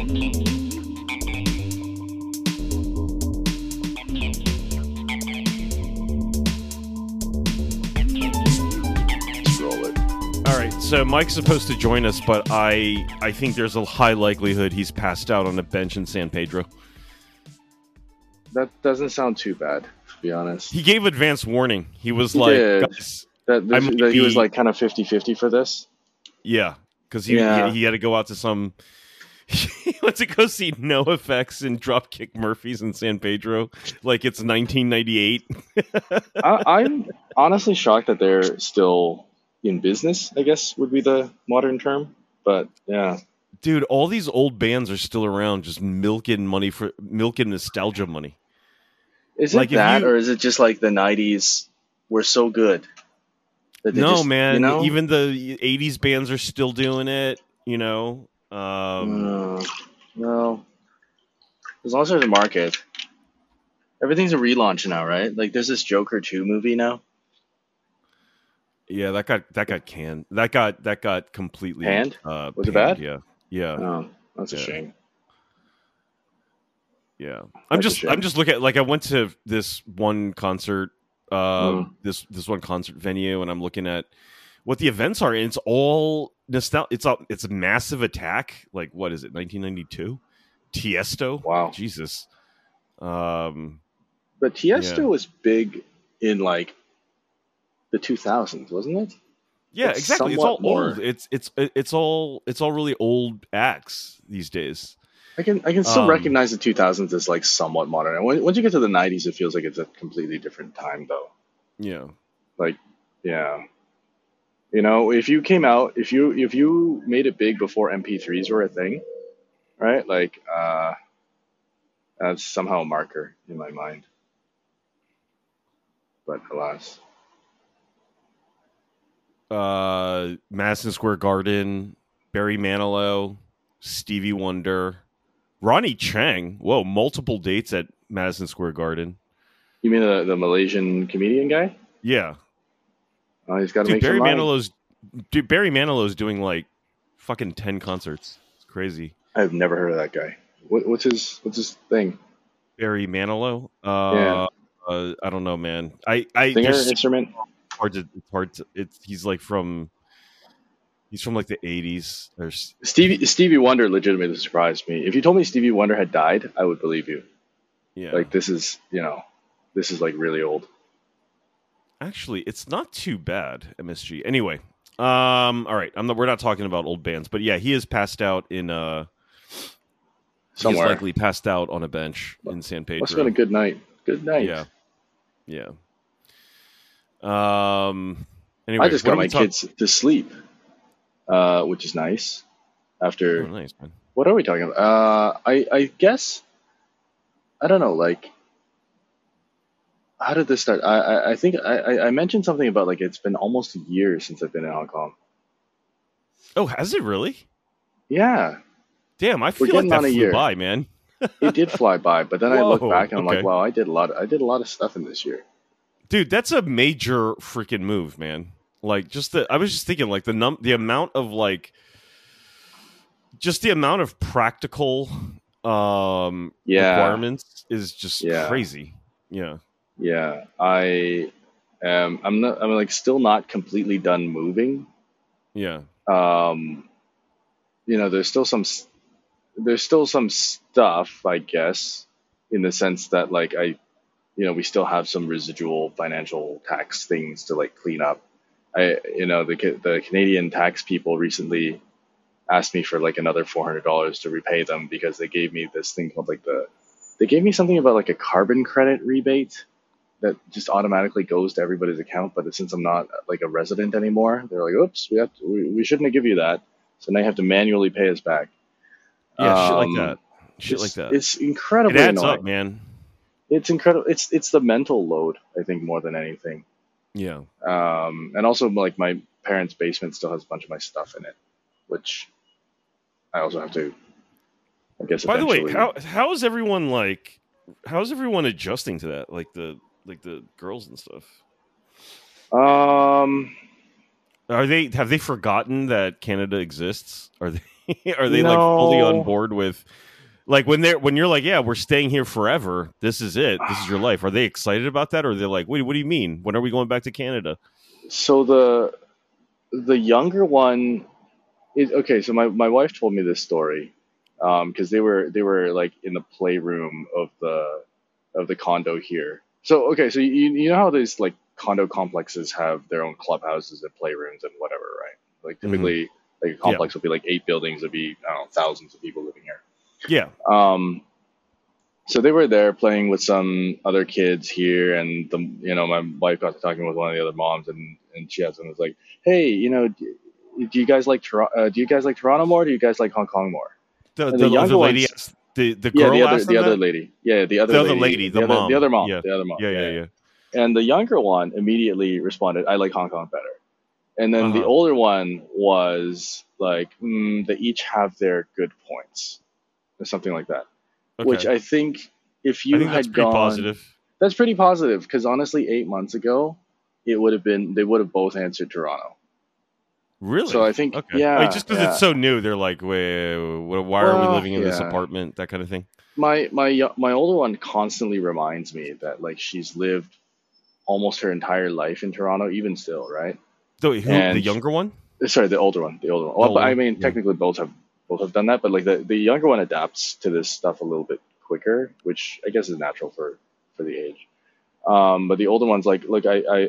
So Mike's supposed to join us, but I think there's a high likelihood he's passed out on a bench in San Pedro. That doesn't sound too bad, to be honest. He gave advance warning. He was He like, did. guys, that he was like kind of 50-50 for this. Yeah, because he had to go out to some. He went to go see NoFX and Dropkick Murphys in San Pedro, like it's 1998. I'm honestly shocked that they're still in business, I guess would be the modern term. But yeah, dude, all these old bands are still around, just milking nostalgia money. Is it like that, or is it just like the 90s were so good? No, man. You know? Even the 80s bands are still doing it. You know. No, as long as there's a market. Everything's a relaunch now, right? Like there's this Joker 2 movie now. Yeah, that got canned. That got completely panned. Was panned, it bad? Yeah. Oh, that's a shame. Yeah, I'm just looking at, like, I went to this one concert, this one concert venue, and I'm looking at what the events are, and it's all nostalgia. It's a Massive Attack. Like, what is it? 1992. Tiesto. Wow, Jesus. But Tiesto was big in like the 2000s, wasn't it? Yeah, exactly. It's all old. It's all really old acts these days. I can still recognize the 2000s as like somewhat modern. And once you get to the 90s, it feels like it's a completely different time, though. Yeah. Like, yeah. You know, if you came out, if you made it big before MP3s were a thing, right? Like, that's somehow a marker in my mind. But alas. Madison Square Garden, Barry Manilow, Stevie Wonder, Ronnie Chang. Whoa, multiple dates at Madison Square Garden. You mean the Malaysian comedian guy? Yeah. Oh, he's got to make some money. Barry Manilow's doing like fucking 10 concerts. It's crazy. I've never heard of that guy. What's his thing? Barry Manilow. Yeah. I don't know, man. Singer, instrument. He's from like the 80s. Stevie Wonder legitimately surprised me. If you told me Stevie Wonder had died, I would believe you. Yeah. Like this is like really old. Actually, it's not too bad, MSG. Anyway, all right. We're not talking about old bands, but yeah, he is passed out in somewhere. He's likely passed out on a bench in San Pedro. Must have been a good night. Good night. Yeah. Anyway, I just got my kids to sleep, which is nice. After nice, man. What are we talking about? I guess I don't know. Like, how did this start? I think I mentioned something about like it's been almost a year since I've been in Hong Kong. Oh, has it really? Yeah. Damn, I feel like that flew by, man. It did fly by, but then I look back and I'm like, wow, I did a lot of stuff in this year. Dude, that's a major freaking move, man. Like, I was just thinking, like, the amount of like, just the amount of practical requirements is just crazy. Yeah. Yeah, I'm like still not completely done moving. Yeah. There's still some stuff, I guess, in the sense that like we still have some residual financial tax things to like clean up. The Canadian tax people recently asked me for like another $400 to repay them because they gave me this thing called they gave me something about like a carbon credit rebate that just automatically goes to everybody's account. But since I'm not like a resident anymore, they're like, oops, we shouldn't have given you that. So now you have to manually pay us back. Yeah, shit like that. It's incredibly annoying. It adds annoying. Up, man. It's incredible. It's the mental load, I think, more than anything. Yeah. And also, like, my parents' basement still has a bunch of my stuff in it, which I also have to, I guess. By the way, how is everyone adjusting to that? Like the girls and stuff. Have they forgotten that Canada exists? Are they? Are they like fully on No. board with like when you're like, yeah, we're staying here forever. This is it. This is your life. Are they excited about that, or are they like, wait, what do you mean? When are we going back to Canada? So the younger one is okay. So my wife told me this story, because they were like in the playroom of the condo here. So okay, so you know how these like condo complexes have their own clubhouses and playrooms and whatever, right? Like Hmm. typically, like a Yeah, complex will be like 8 buildings, would be, I don't know, thousands of people living here. yeah. Um, so they were there playing with some other kids here, and my wife got to talking with one of the other moms, and she asked them, was like, "Hey, do you guys like do you guys like Toronto more? Or do you guys like Hong Kong more?" The And the the younger lady ones, asked the yeah, girl asked the them other that. lady, yeah, the other The other lady, lady, the the mom. other mom, Yeah, the other mom, yeah, yeah, yeah. yeah. And the younger one immediately responded, "I like Hong Kong better." And Uh then the huh. older one was like, they each have their good points, or something like that. Which Okay. I think if I you think that's had pretty gone, positive. that's pretty positive, because honestly, 8 months ago, they would have both answered Toronto. So Really? I think, Okay. Like yeah, just because it's yeah. so new, they're like, wait, why are we Well, living in this yeah. apartment? That kind of thing. My older one constantly reminds me that like she's lived almost her entire life in Toronto, even still, right? So who the And younger one? sorry, the older one. The Well, but older I one? mean, Yeah. technically both have done that, but like the younger one adapts to this stuff a little bit quicker, which I guess is natural for the age. But the older one's like, look,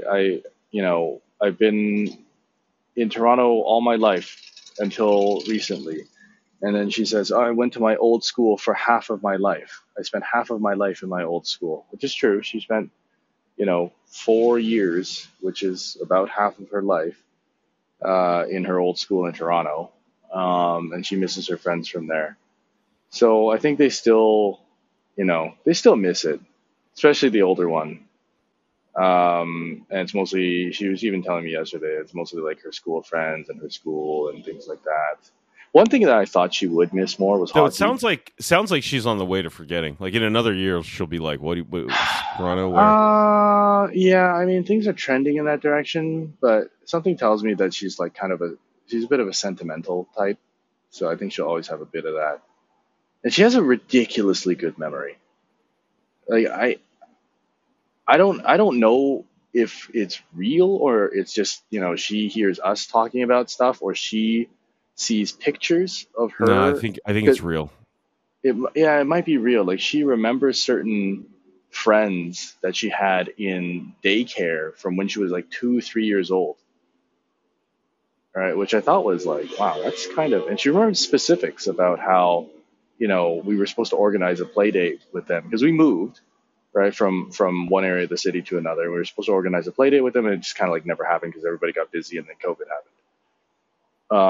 I've been in Toronto all my life until recently. And then she says, oh, I went to my old school for half of my life. I spent half of my life in my old school, which is true. She spent, 4 years, which is about half of her life, in her old school in Toronto. And she misses her friends from there. So I think they still miss it, especially the older one. And it's mostly, she was even telling me yesterday, it's mostly like her school friends and her school and things like that. One thing that I thought she would miss more was So it hockey. sounds like she's on the way to forgetting. Like in another year, she'll be like, Toronto? Where? Yeah, I mean, things are trending in that direction, but something tells me that she's like she's a bit of a sentimental type. So I think she'll always have a bit of that. And she has a ridiculously good memory. Like I don't know if it's real, or it's just, she hears us talking about stuff, or she sees pictures of No, her. I think 'Cause it's real. yeah, it might be real. Like she remembers certain friends that she had in daycare from when she was like 2, 3 years old. Right, which I thought was like, wow, that's kind of. And she remembers specifics about how, we were supposed to organize a play date with them because we moved, right, from one area of the city to another. We were supposed to organize a play date with them, and it just kind of like never happened because everybody got busy and then COVID happened.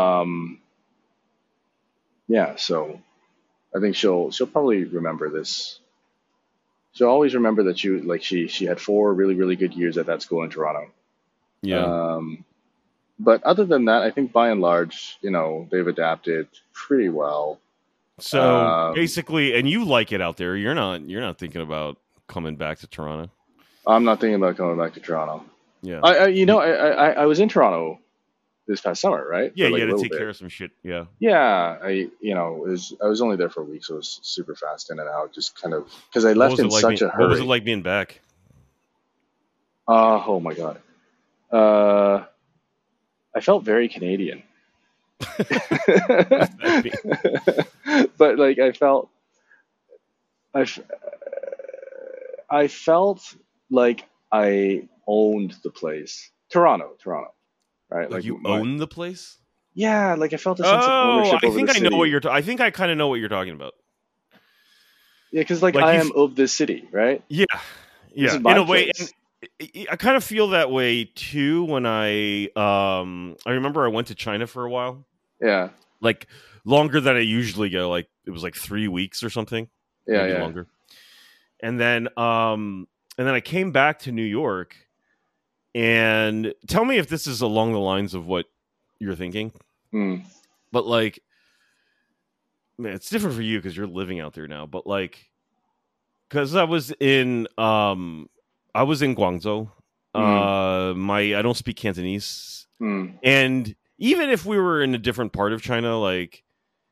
Yeah, so I think she'll probably remember this. She'll always remember that she had 4 really really good years at that school in Toronto. Yeah. Um, but other than that, I think by and large, they've adapted pretty well. So Um, basically, and you like it out there. You're not thinking about coming back to Toronto. I'm not thinking about coming back to Toronto. Yeah. I was in Toronto this past summer, right, Yeah, for you like a had to little take care bit. of some shit. Yeah. Yeah, I was only there for a week, so it was super fast in and out, just kind of because I What left was it in like such being a What was it hurry. like being back? Oh my god, uh, I felt very Canadian, What does that mean? but like I, f- I felt like I owned the place. Toronto, right? Like Like you my own the place? yeah, like I felt a sense of Oh, ownership I over the think I know what city. I think I kind of know what you're talking about. Yeah, because like Like I you, am of this city, right? yeah, This yeah, is in my a way, and place. I kind of feel that way too when I remember I went to China for a while, Yeah, like longer than I usually go. Like it was like 3 weeks or something, yeah, maybe yeah. longer. And then I came back to New York. And tell me if this is along the lines of what you're thinking. Hmm. But like, man, it's different for you because you're living out there now. But like, because I was in Guangzhou. Hmm. I don't speak Cantonese, Hmm. and even if we were in a different part of China, like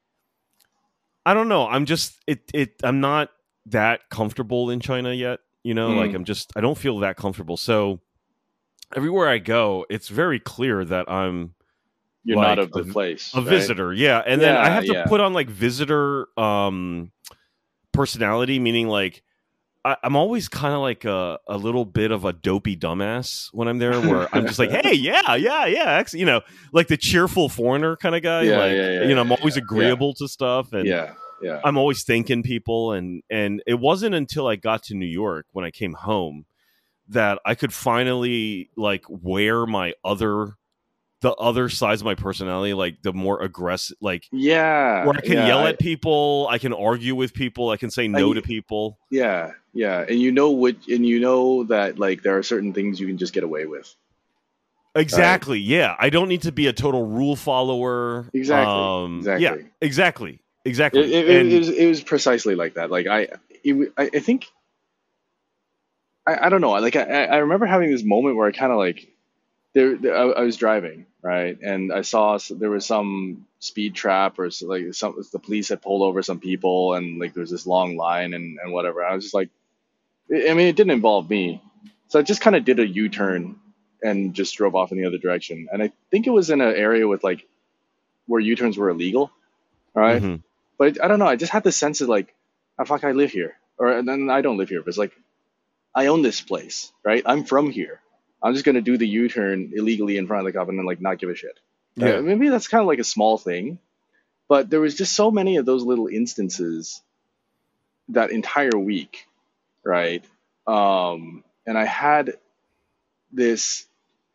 I don't know. I'm just I'm not that comfortable in China yet. Like I don't feel that comfortable. So everywhere I go, it's very clear that you're like not of the place, a right? visitor. Yeah. And then I have to put on like visitor personality, meaning like I'm always kind of like a little bit of a dopey dumbass when I'm there, where I'm just like, hey, yeah, like the cheerful foreigner kind of guy. I'm always agreeable to stuff, and I'm always thanking people. And it wasn't until I got to New York when I came home that I could finally like wear the other sides of my personality, like the more aggressive, like where I can yell at people, I can argue with people, I can say no to people. Yeah, and you know that like there are certain things you can just get away with. Exactly. Right? Yeah, I don't need to be a total rule follower. Exactly. Yeah. Exactly. It was precisely like that. Like I think I don't know. Like I remember having this moment where I kind of like. I was driving, right, and I saw there was some speed trap or like the police had pulled over some people, and like there was this long line and whatever. I was just like, I mean, it didn't involve me, so I just kind of did a U-turn and just drove off in the other direction. And I think it was in an area with like where U-turns were illegal, right? Mm-hmm. But I don't know. I just had this sense of like, oh, fuck, I live here, and then I don't live here, but it's like I own this place, right? I'm from here. I'm just going to do the U-turn illegally in front of the cop and then like not give a shit. Yeah. Maybe that's kind of like a small thing, but there was just so many of those little instances that entire week, right? And I had this,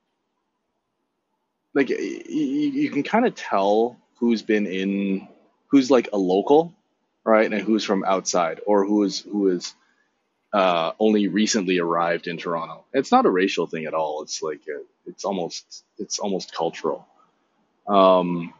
like, you can kind of tell who's like a local, right? And who's from outside, or who is only recently arrived in Toronto. It's not a racial thing at all. It's like it's almost cultural. And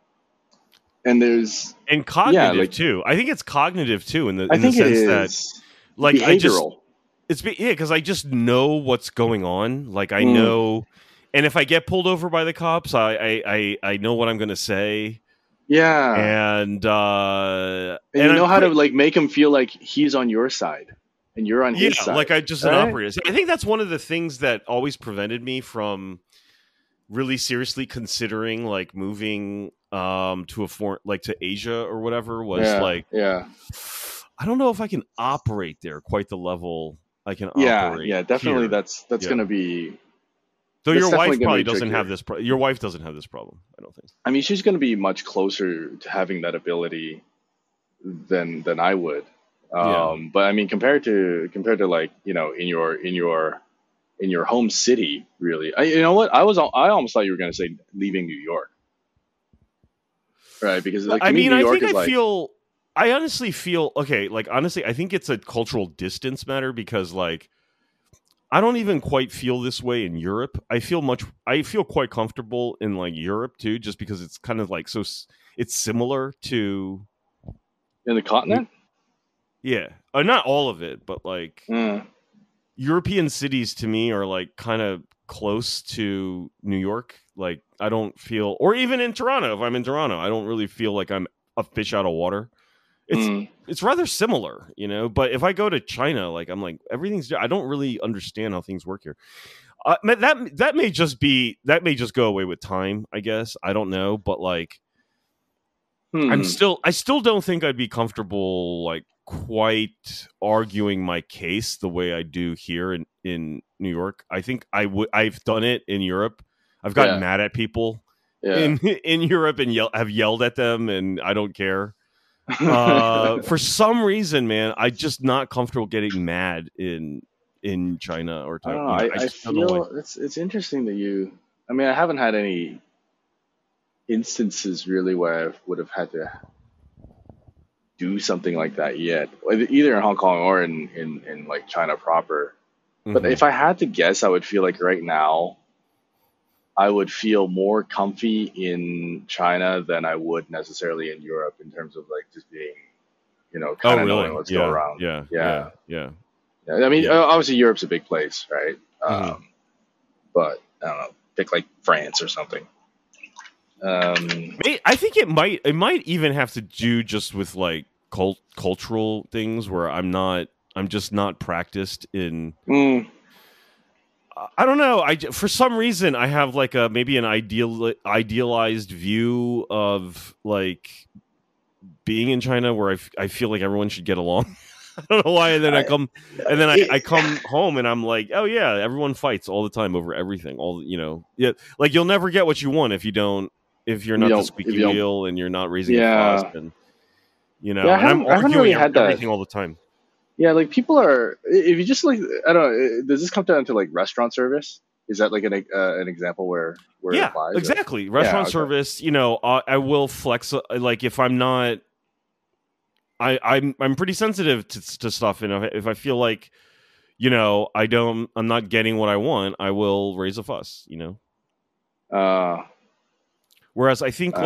there's cognitive too. I think it's cognitive too in the sense that like behavioral. Because I just know what's going on. Like I know, and if I get pulled over by the cops, I know what I'm going to say. Yeah, and you know how to like make him feel like he's on your side. And you're on his side. Like I just an operator. I think that's one of the things that always prevented me from really seriously considering like moving to a foreign, like to Asia or whatever, was I don't know if I can operate there quite the level I can operate. Yeah, definitely. Here. That's going to be. Though your wife probably doesn't have this. Your wife doesn't have this problem. I don't think. I mean, she's going to be much closer to having that ability than I would. But I mean, compared to like, in your home city, really, you know what? I almost thought you were going to say leaving New York, right? Because like, I mean, New York I honestly feel okay. Like honestly, I think it's a cultural distance matter, because like I don't even quite feel this way in Europe. I feel quite comfortable in like Europe too, just because it's kind of like it's similar to in the continent. Yeah, not all of it, but like European cities to me are like kind of close to New York. Like I don't feel, or even in Toronto, if I'm in Toronto, I don't really feel like I'm a fish out of water. It's rather similar, But if I go to China, like I'm like I don't really understand how things work here. That may just go away with time, I guess. I don't know, but like I still don't think I'd be comfortable like quite arguing my case the way I do here in New York. I think I've done it in Europe. I've gotten mad at people in Europe and have yelled at them, and I don't care. For some reason, man, I'm just not comfortable getting mad in China or Taiwan. I feel it's interesting that you. I mean, I haven't had any instances really where I would have had to do something like that yet, either in Hong Kong or in like China proper. But if I had to guess, I would feel like right now I would feel more comfy in China than I would necessarily in Europe, in terms of like just being, kind of knowing what's going around. Yeah. I mean, obviously Europe's a big place, right? But I don't know, pick like France or something. I think it might even have to do just with like cultural things where I'm just not practiced in. I don't know. For some reason I have like maybe an idealized view of like being in China where I feel like everyone should get along. I don't know why. And then I come home and I'm like, oh yeah, everyone fights all the time over everything. Yeah, like you'll never get what you want if you're not the squeaky wheel and you're not raising a fuss, and and I'm arguing everything all the time. Yeah, like people are. If you just like, I don't know. Does this come down to like restaurant service? Is that like an example where it applies? Exactly. Restaurant service. I will flex. Like if I'm not, I'm pretty sensitive to stuff, and if I feel like, I'm not getting what I want, I will raise a fuss. Whereas I think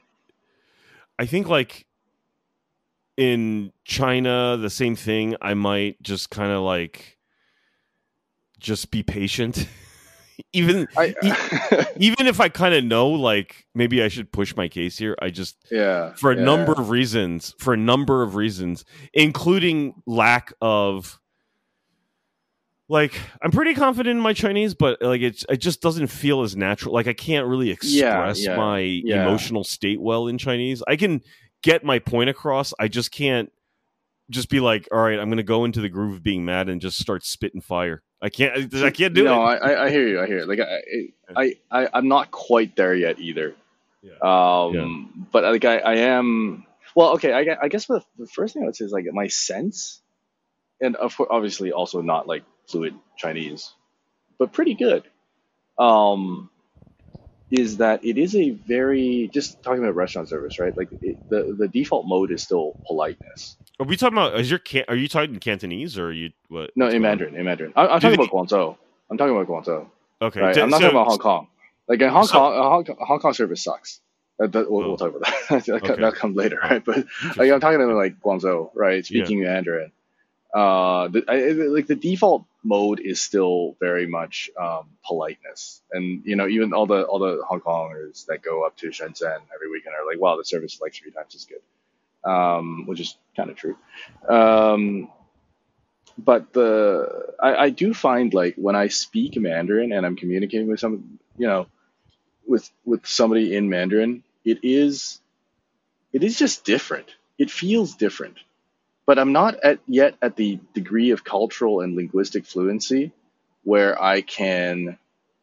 like in China, the same thing. I might just kind of like just be patient. Even if I kind of know, like maybe I should push my case here, I just for a number of reasons, including lack of like I'm pretty confident in my Chinese, but like it just doesn't feel as natural. Like I can't really express my emotional state well in Chinese. I can get my point across. I just can't just be like, all right, I'm going to go into the groove of being mad and just start spitting fire. I can't do it. No, I hear you. Like I'm not quite there yet either. But like I am. Well, okay. I guess the first thing I would say is like my sense, and of course, obviously also not like fluent Chinese, but pretty good. Is that it is a very, just talking about restaurant service, right? Like the default mode is still politeness. Are we talking about? Are you talking Cantonese or are you what? No, in Mandarin. I'm talking about Guangzhou. Okay, right? I'm not talking about Hong Kong. Like in Hong Kong service sucks. We'll talk about that. That'll come later, right? But like I'm talking about like Guangzhou, right? Speaking Mandarin. The default mode is still very much politeness, and even all the Hong Kongers that go up to Shenzhen every weekend are like, wow, the service is like 3 times as good, which is kind of true. But I do find like when I speak Mandarin and I'm communicating with with somebody in Mandarin, it is just different. It feels different. But I'm not yet at the degree of cultural and linguistic fluency where I can,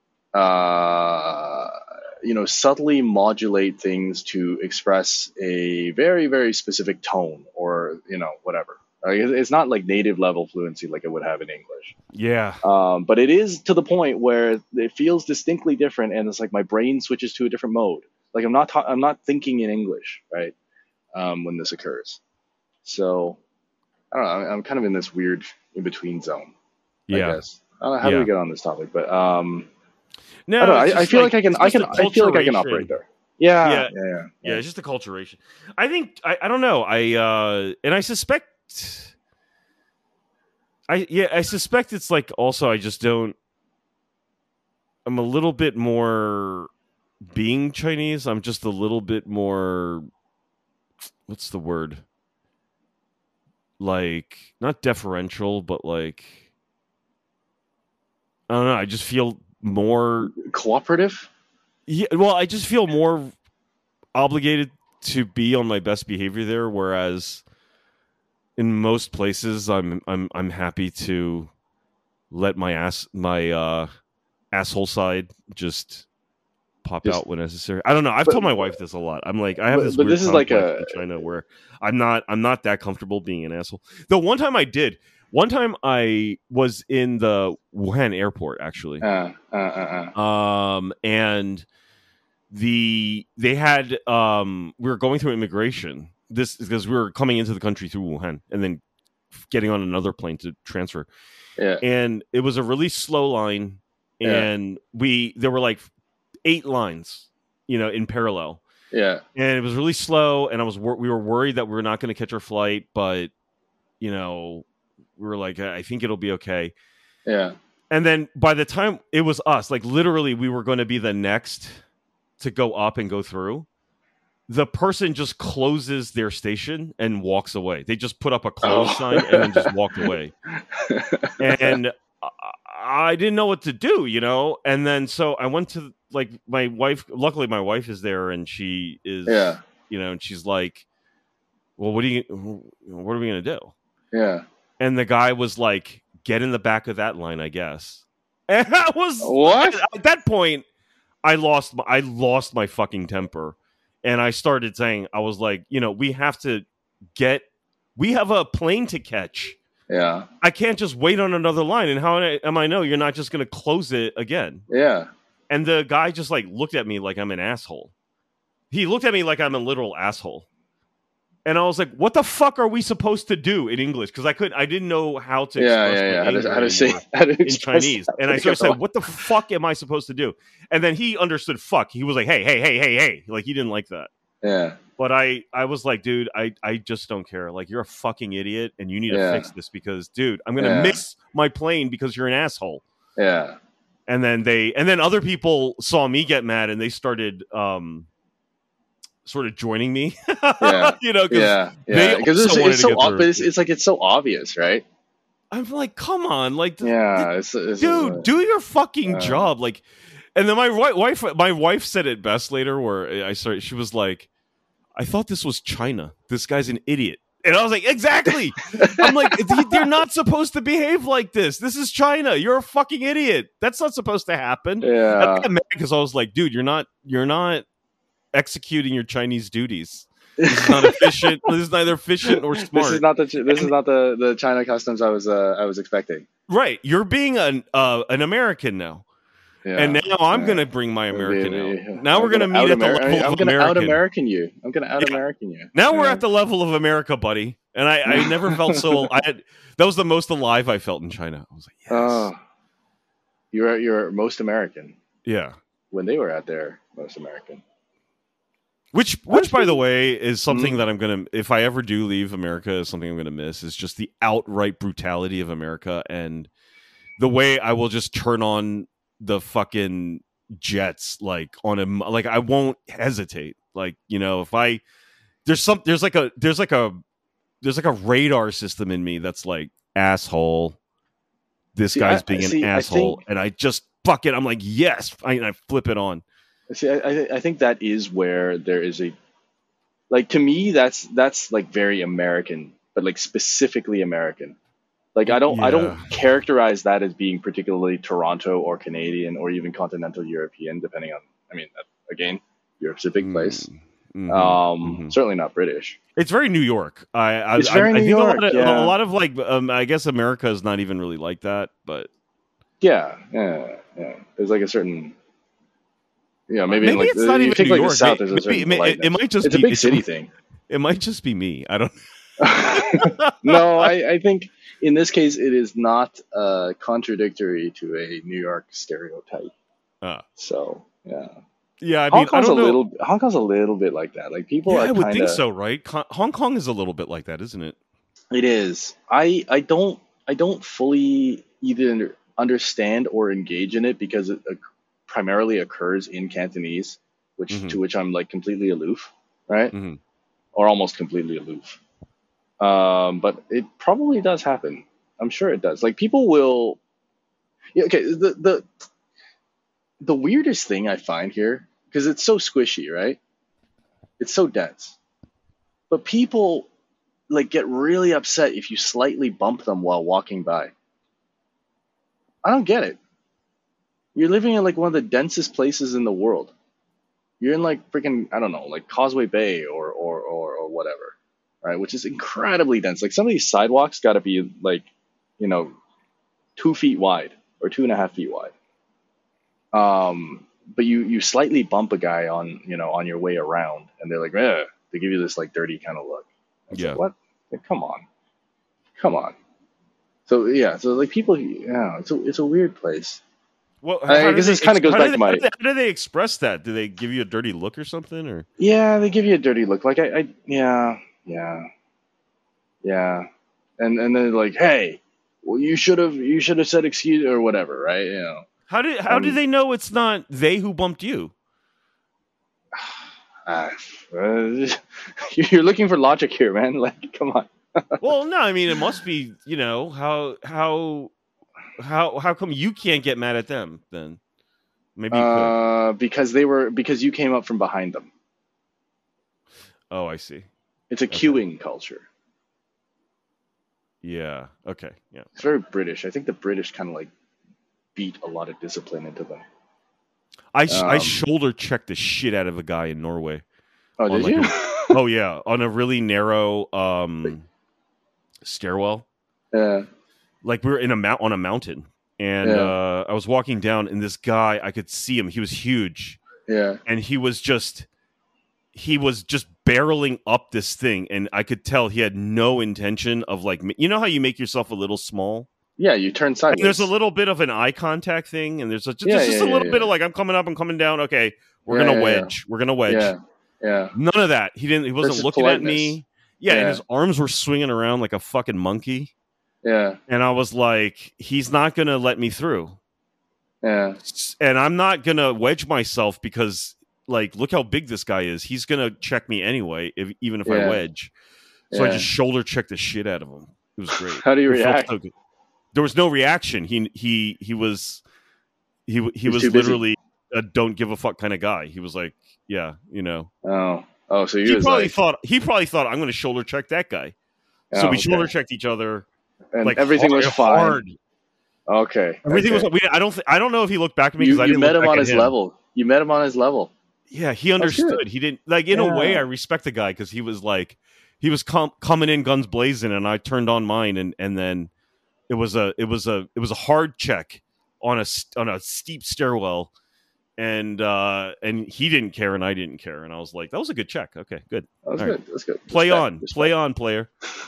subtly modulate things to express a very, very specific tone or, whatever. It's not like native level fluency like I would have in English. Yeah. But it is to the point where it feels distinctly different, and it's like my brain switches to a different mode. Like I'm not thinking in English, right? When this occurs. So I don't know. I'm kind of in this weird in between zone. Yeah. I guess. I don't know how do we get on this topic, but no, I don't know. I feel like I can operate there. Yeah. It's just a acculturation. I think I don't know. I suspect. I suspect it's like also I just don't. I'm a little bit more being Chinese. I'm just a little bit more. What's the word? Like not deferential, but like I don't know. I just feel more cooperative. Yeah, well, I just feel more obligated to be on my best behavior there, whereas in most places, I'm happy to let my asshole side just pop out when necessary. I don't know. I've told my wife this a lot. I'm like, I have this. But weird this is like in China where I'm not that comfortable being an asshole. The one time I was in the Wuhan airport actually. And they had we were going through immigration. This is because we were coming into the country through Wuhan and then getting on another plane to transfer. Yeah. And it was a really slow line, and there were like 8 lines, in parallel. Yeah. And it was really slow, and we were worried that we were not going to catch our flight, but we were like, I think it'll be okay. Yeah. And then by the time it was us, like literally we were going to be the next to go up and go through, the person just closes their station and walks away. They just put up a close sign and then just walked away. And I didn't know what to do, And then so I went to like my wife. Luckily, my wife is there, and she is, and she's like, "Well, what are we gonna do?" Yeah. And the guy was like, "Get in the back of that line, I guess." And I was what? At that point, I lost my fucking temper, and I started saying, I was like, we have a plane to catch. Yeah. I can't just wait on another line. And how am I know you're not just going to close it again? Yeah. And the guy just like looked at me like I'm an asshole. He looked at me like I'm a literal asshole. And I was like, what the fuck are we supposed to do in English? Because I didn't know how to express how to say in Chinese. And I sort of said, what the fuck am I supposed to do? And then he understood fuck. He was like, hey. Like, he didn't like that. Yeah. But I was like, dude, I just don't care. Like, you're a fucking idiot, and you need to fix this because, dude, I'm going to miss my plane because you're an asshole. Yeah. And then other people saw me get mad, and they started sort of joining me. Because it's so obvious, right? I'm like, come on, like, dude, do your fucking job, like. And then my wife said it best later, where she was like, I thought this was China. This guy's an idiot. And I was like, exactly. I'm like, they're not supposed to behave like this. This is China. You're a fucking idiot. That's not supposed to happen. Yeah. I got mad because I was like, dude, you're not executing your Chinese duties. This is not efficient. This is neither efficient or smart. This is not the China customs I was expecting. Right. You're being an American now. Yeah, and now I'm going to bring my American out. Now we're going to meet at the level of American. I'm going to out-American you. American you. Now we're at the level of America, buddy. And I never felt so... that was the most alive I felt in China. I was like, yes. You're most American. Yeah. When they were out there, most American. Which by the way, is something that I'm going to... If I ever do leave America, is something I'm going to miss, is just the outright brutality of America and the way I will just turn on the fucking jets like I won't hesitate. Like, if there's like a radar system in me that's like, asshole, this guy's being an asshole, and I just fuck it. I'm like, yes, I flip it on. See, I think that is where there is a, like, to me that's like very American, but like specifically American. Like, I don't characterize that as being particularly Toronto or Canadian or even continental European, depending on, again, Europe's a big place. Certainly not British. It's very New York. It's very New York. A lot of like, I guess America is not even really like that, but yeah. There's like a certain, maybe like, it's not even New York. The South, it might just it's be a big city thing. It might just be me. I don't. No, I think in this case it is not contradictory to a New York stereotype. So yeah. Hong Kong's a little bit like that. Like, people are I would think so, right? Hong Kong is a little bit like that, isn't it? It is. I don't fully either understand or engage in it because it primarily occurs in Cantonese, to which I'm like completely aloof, right? Or almost completely aloof. But it probably does happen. I'm sure it does. Like, people will. Yeah, okay. The weirdest thing I find here, because it's so squishy, right? It's so dense. But people like get really upset if you slightly bump them while walking by. I don't get it. You're living in like one of the densest places in the world. You're in like freaking, I don't know, like Causeway Bay or whatever, right? Which is incredibly dense. Like, some of these sidewalks got to be like, 2 feet wide or 2.5 feet wide. But you slightly bump a guy on your way around, and they're like, they give you this like dirty kind of look. Like, what? Like, come on. So like, people, it's a weird place. Well, I guess this kind of goes back to my. How do they express that? Do they give you a dirty look or something, or? Yeah, they give you a dirty look. Like, yeah. And then they're like, hey, well, you should have said excuse or whatever, right? How do they know it's not they who bumped you? You're looking for logic here, man. Like, come on. Well, no, I mean it must be. How come you can't get mad at them then? Maybe you could. Because you came up from behind them. Oh, I see. It's a queuing culture. Yeah. Okay. Yeah. It's very British. I think the British kind of like beat a lot of discipline into them. I shoulder checked the shit out of a guy in Norway. Oh, did you? Oh yeah, on a really narrow stairwell. Yeah. Like we were on a mountain, and I was walking down, and this guy, I could see him. He was huge. Yeah. And he was just barreling up this thing, and I could tell he had no intention of like, you know how you make yourself a little small. Yeah, you turn sideways. And there's a little bit of an eye contact thing, and there's just a little bit of like, I'm coming up, I'm coming down. Okay, we're gonna wedge. We're gonna wedge. Yeah. None of that. He wasn't looking at me. Yeah, and his arms were swinging around like a fucking monkey. Yeah. And I was like, he's not gonna let me through. Yeah. And I'm not gonna wedge myself because, like, look how big this guy is. He's gonna check me anyway, even if I wedge. So I just shoulder checked the shit out of him. It was great. How do you react? So there was no reaction. He was literally a don't give a fuck kind of guy. He was like, yeah, you know. Oh, so he probably thought I'm going to shoulder check that guy. So we shoulder checked each other, and like everything was fine. Hard. Okay, everything was. I don't know if he looked back at me because I didn't. You met him on his level. You met him on his level. Yeah, he understood. He didn't like. In a way, I respect the guy because he was like, he was coming in guns blazing, and I turned on mine, and then it was a hard check on a steep stairwell. And he didn't care, and I didn't care, and I was like, "That was a good check. Okay, good. That was good. Right. That's good. Play on, player."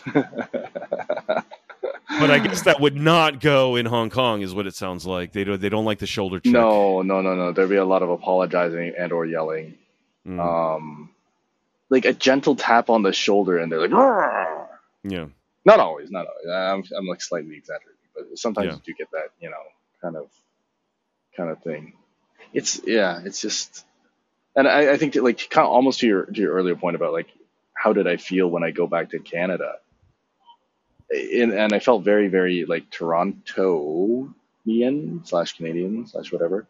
But I guess that would not go in Hong Kong, is what it sounds like. They don't like the shoulder check. No. There'd be a lot of apologizing and or yelling. Like a gentle tap on the shoulder, and they're like, "Argh!" Yeah. Not always. I'm like slightly exaggerating, but sometimes you do get that, kind of thing. It's just, and I think that, like, kind of almost to your earlier point about like how did I feel when I go back to Canada, and I felt very, very like Torontonian / Canadian / whatever,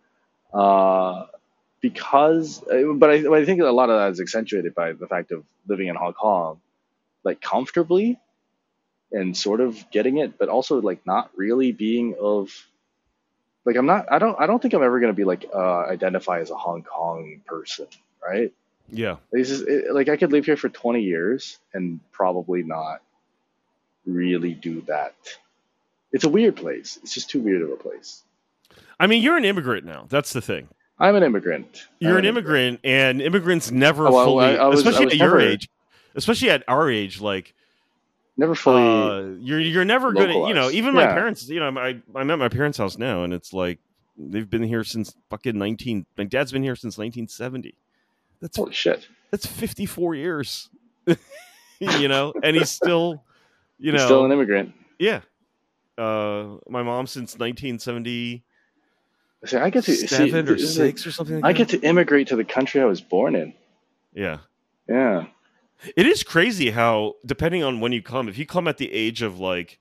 because but I think a lot of that is accentuated by the fact of living in Hong Kong, like comfortably, and sort of getting it, but also like not really being of. Like I don't think I'm ever gonna be like identify as a Hong Kong person, right? Yeah. Like I could live here for 20 years and probably not really do that. It's a weird place. It's just too weird of a place. I mean, you're an immigrant now. That's the thing. I'm an immigrant. You're an immigrant, and immigrants never fully, especially at your age, especially at our age, like. Never fully. You're never gonna, even my parents. I'm at my parents' house now, and it's like they've been here since fucking My dad's been here since 1970. That's holy shit. That's 54 years. And he's still, he's still an immigrant. Yeah. My mom since 1970. See, I get to 7 or 6 or something. Like I get to immigrate to the country I was born in. Yeah. Yeah. It is crazy how, depending on when you come, if you come at the age of like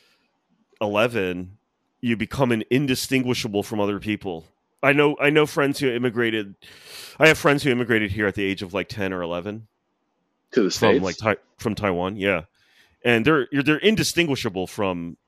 11, you become indistinguishable from other people. I know friends who immigrated. I have friends who immigrated here at the age of like 10 or 11 to the States, from Taiwan. Yeah, and they're indistinguishable from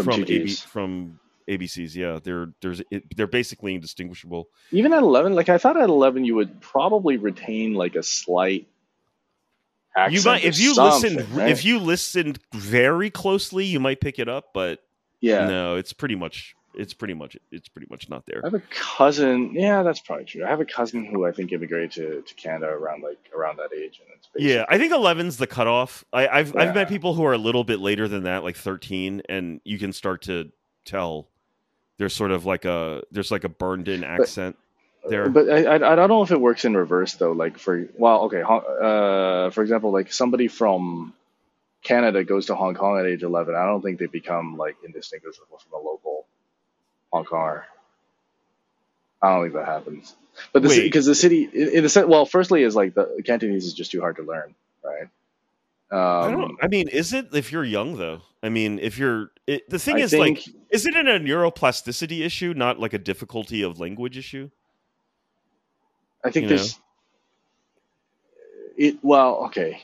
ABCs. Yeah, they're basically indistinguishable. Even at 11, like I thought at 11 you would probably retain like a slight. You might, if you listened very closely, you might pick it up, but no, it's pretty much not there. I have a cousin. Yeah, that's probably true. I have a cousin who I think immigrated to Canada around that age, and it's I think 11's the cutoff. I've met people who are a little bit later than that, like 13, and you can start to tell there's sort of like a burned in accent. There. But I don't know if it works in reverse though. Like for example, like somebody from Canada goes to Hong Kong at age 11. I don't think they become like indistinguishable from a local Hong Konger. I don't think that happens. But because the city, in the sense, well, firstly, is like the Cantonese is just too hard to learn, right? I mean, is it if you're young though? I mean, if you're the thing is like, is it a neuroplasticity issue, not like a difficulty of language issue? I think there's. Well, okay.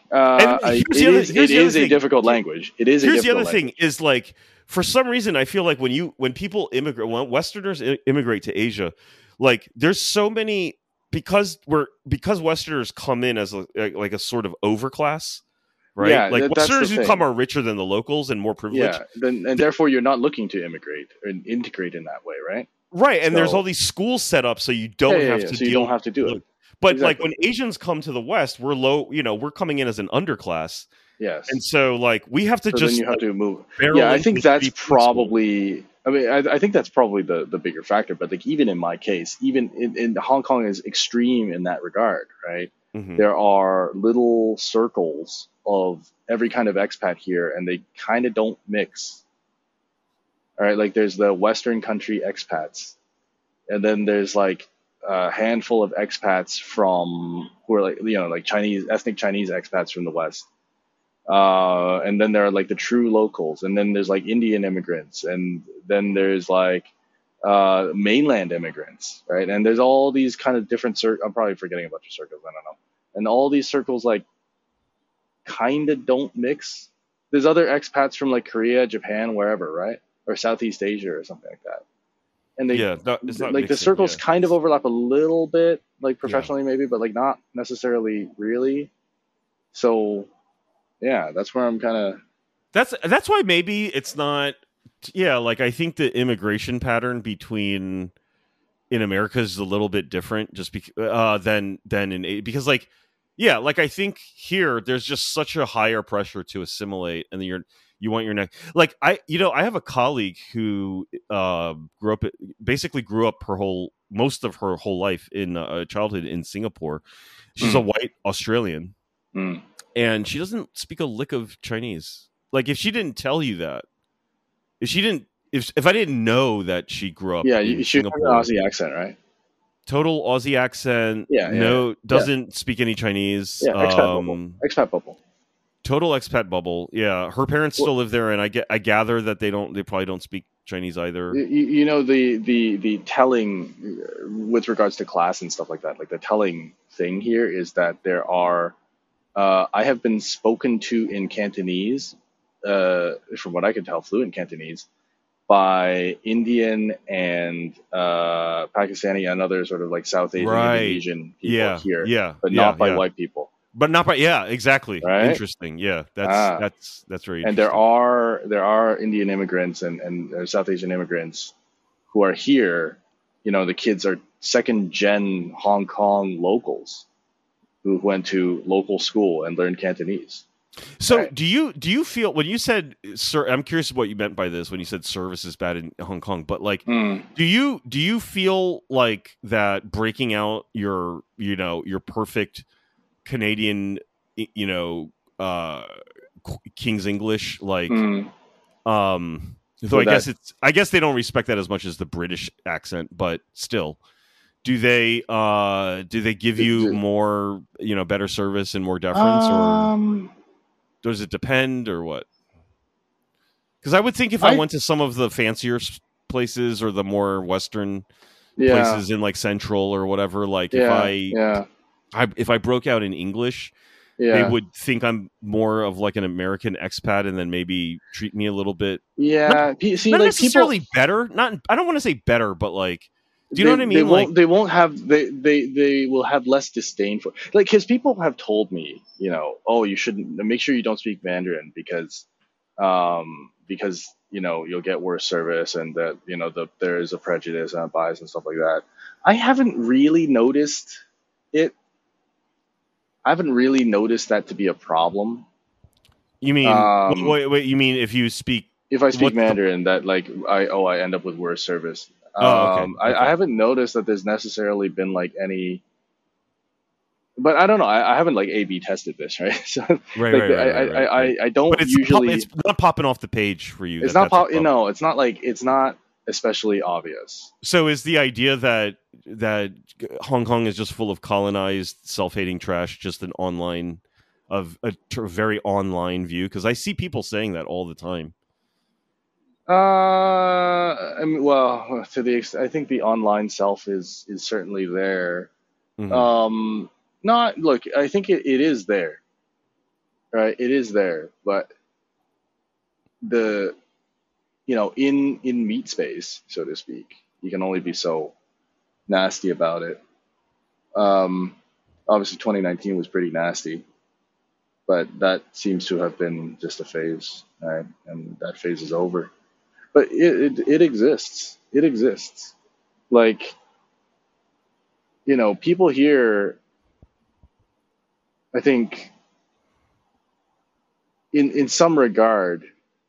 It is a difficult language. It is. Here's the other thing: is like for some reason I feel like when people immigrate, when Westerners immigrate to Asia, like there's so many because Westerners come in as like a sort of overclass. Right, yeah, like Westerners who come are richer than the locals and more privileged. Yeah, and therefore you're not looking to immigrate or integrate in that way, right? Right, and there's all these schools set up so you don't have to. So you don't have to do it. But like when Asians come to the West, we're low. You know, we're coming in as an underclass. Yes, and so like we have to just. Then you have to move. Yeah, I think that's probably. I mean, I think that's probably the bigger factor. But like even in my case, even in Hong Kong is extreme in that regard, right? Mm-hmm. There are little circles of every kind of expat here, and they kind of don't mix. All right, like there's the Western country expats, and then there's like a handful of expats from who are like like ethnic Chinese expats from the West, and then there are like the true locals, and then there's like Indian immigrants, and then there's like mainland immigrants, right? And there's all these kind of different I'm probably forgetting a bunch of circles, I don't know, and all these circles like kind of don't mix. There's other expats from like Korea, Japan, wherever, right? Or Southeast Asia or something like that. And it's not like mixing, the circles kind of overlap a little bit, like professionally maybe, but like not necessarily really. So yeah, that's where I'm kind of. That's why maybe it's not. Yeah, like I think the immigration pattern in America is a little bit different, just than in because like. Yeah, like I think here there's just such a higher pressure to assimilate, and then you want your neck. Like I have a colleague who grew up most of her whole life in childhood in Singapore. She's a white Australian, and she doesn't speak a lick of Chinese. Like if she didn't tell you that, if I didn't know that she grew up, in she Singapore, has an Aussie accent, right? Total Aussie accent. Doesn't speak any Chinese. Yeah, expat bubble. Total expat bubble. Yeah, her parents still live there, and I gather that they probably don't speak Chinese either. You know the telling with regards to class and stuff like that. Like the telling thing here is that there are. I have been spoken to in Cantonese, from what I can tell, fluent Cantonese, by Indian and Pakistani and other sort of like South Asian, Asian people here, but not by white people. But not by exactly. Right? Interesting. Yeah, that's very interesting. And there are Indian immigrants and South Asian immigrants who are here. You know, the kids are second gen Hong Kong locals who went to local school and learned Cantonese. So do you feel when you said, sir, I'm curious what you meant by this when you said service is bad in Hong Kong, but like, do you feel like that breaking out your perfect Canadian, King's English, like, though I guess they don't respect that as much as the British accent, but still, do they give you more, better service and more deference, or does it depend, or what? Because I would think if I went to some of the fancier places or the more Western places in like Central or whatever, like if I broke out in English, they would think I'm more of like an American expat, and then maybe treat me a little bit. Yeah, not necessarily better. I don't want to say better, but like. Do you know what I mean? They will have less disdain for, like, because people have told me, you shouldn't, make sure you don't speak Mandarin because you'll get worse service, and that there is a prejudice and a bias and stuff like that. I haven't really noticed it. I haven't really noticed that to be a problem. You mean wait? You mean if I speak Mandarin, that like I end up with worse service. Okay. I haven't noticed that there's necessarily been like any, but I don't know. I haven't like A/B tested this, right? So, I don't. But it's not popping off the page for you. It's not. It's not especially obvious. So is the idea that that Hong Kong is just full of colonized, self-hating trash, just an online of a very online view? Because I see people saying that all the time. I mean, well, to the I think the online self is certainly there. Not look, I think it is there, right? It is there, but the in meat space, so to speak, you can only be so nasty about it. Obviously, 2019 was pretty nasty, but that seems to have been just a phase, right? And that phase is over. But it exists. It exists. Like, people here, I think, in some regard,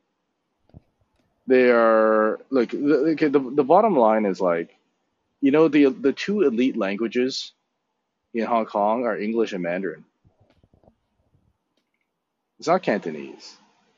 they are like the bottom line is like, the two elite languages in Hong Kong are English and Mandarin. It's not Cantonese.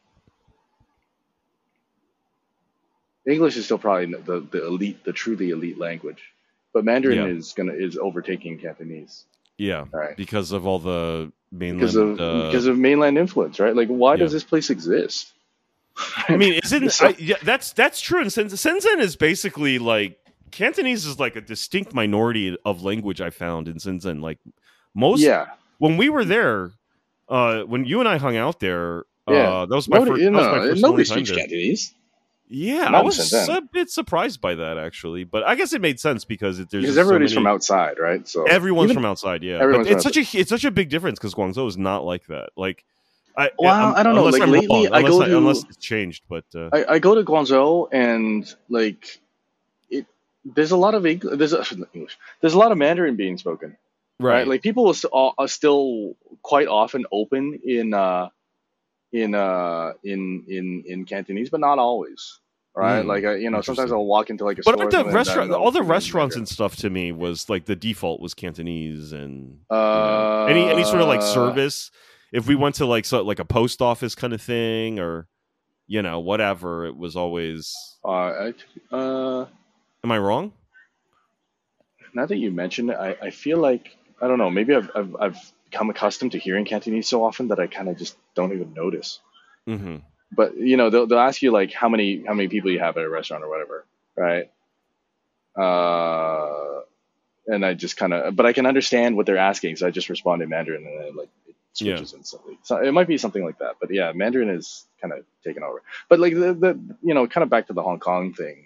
English is still probably the elite, the truly elite language, but Mandarin is overtaking Cantonese. Yeah, right? Because of all the mainland because of mainland influence, right? Like, why does this place exist? I mean, that's true. And Shenzhen is basically like Cantonese is like a distinct minority of language I found in Shenzhen. Like when we were there, when you and I hung out there, that was my first. Nobody speaks Cantonese. Yeah, I was a bit surprised by that actually, but I guess it made sense because everybody's from outside, right? So everyone's from outside, yeah. But it's such a big difference because Guangzou is not like that. Like, I don't know. Like lately, unless it's changed, but I go to Guangzou and like there's a lot of English. There's a lot of Mandarin being spoken, right? Like people are still quite often open in Cantonese, but not always, right? Like sometimes I'll walk into like a store. But the restaurant, all the restaurants and stuff to me was like the default was Cantonese, and any sort of like service. If we went to like a post office kind of thing, or whatever, it was always. Am I wrong? Now that you mentioned it, I feel like I don't know. Maybe I've become accustomed to hearing Cantonese so often that I kind of just don't even notice. Mm-hmm. But they'll ask you like how many people you have at a restaurant or whatever, right? And I just but I can understand what they're asking, so I just respond in Mandarin, and then it switches instantly. So it might be something like that, but yeah, Mandarin is kind of taken over. But like the kind of back to the Hong Kong thing.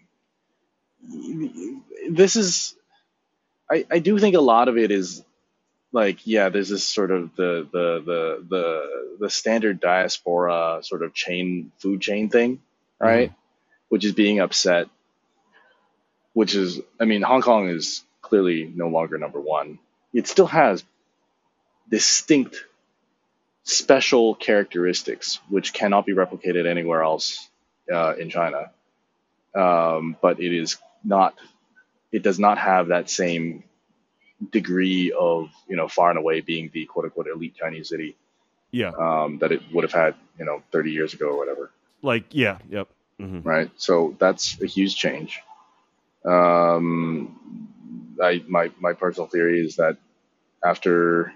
This is, I do think a lot of it is. Like, there's this sort of the standard diaspora sort of food chain thing, right? Mm-hmm. Which is being upset. Which is, I mean, Hong Kong is clearly no longer number one. It still has distinct, special characteristics which cannot be replicated anywhere else in China. But it is not. It does not have that same degree of far and away being the quote unquote elite Chinese city that it would have had 30 years ago or whatever, mm-hmm. Right, so that's a huge change. My personal theory is that after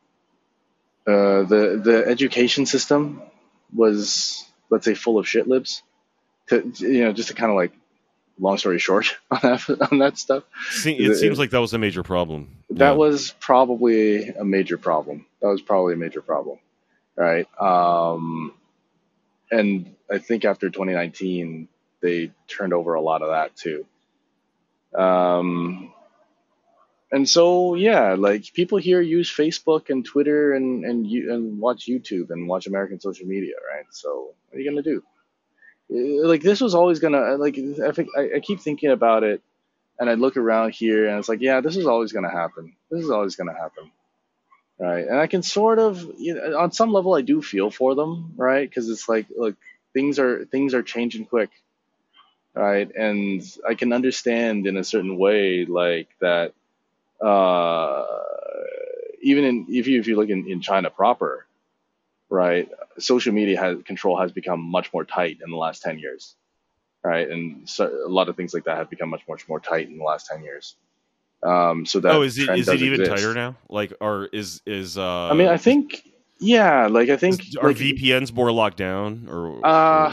the education system was, let's say, full of shit libs, just to kind of like, long story short, on that stuff. It seems like that was a major problem. That was probably a major problem. Right? And I think after 2019, they turned over a lot of that too. And so, like people here use Facebook and Twitter and watch YouTube and watch American social media, right? So what are you gonna do? Like this was always gonna I keep thinking about it, and I look around here and it's like, this is always gonna happen. Right? And I can sort of, on some level, I do feel for them, right? Because it's like, look, things are changing quick, right? And I can understand in a certain way, like that. Even if you look in China proper. Right, social media control has become much more tight in the last 10 years, right? And so a lot of things like that have become much more tight in the last 10 years. So that is it even tighter now? Like, or is I mean, I think I think are VPNs more locked down or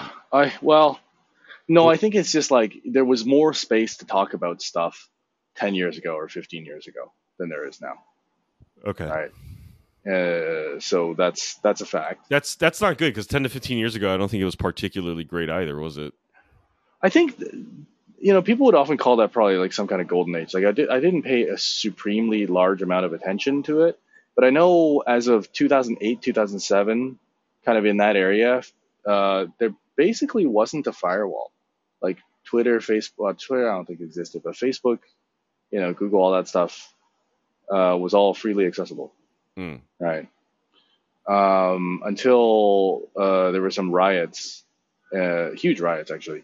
no, I think it's just like there was more space to talk about stuff 10 years ago or 15 years ago than there is now. Okay. Right. So that's a fact. That's not good because 10 to 15 years ago, I don't think it was particularly great either, was it? I think people would often call that probably like some kind of golden age. Like I didn't pay a supremely large amount of attention to it, but I know as of 2008, 2007, kind of in that area, there basically wasn't a firewall. Like Twitter, Facebook, Twitter I don't think existed, but Facebook, Google, all that stuff was all freely accessible. Right. Until there were some riots, huge riots actually,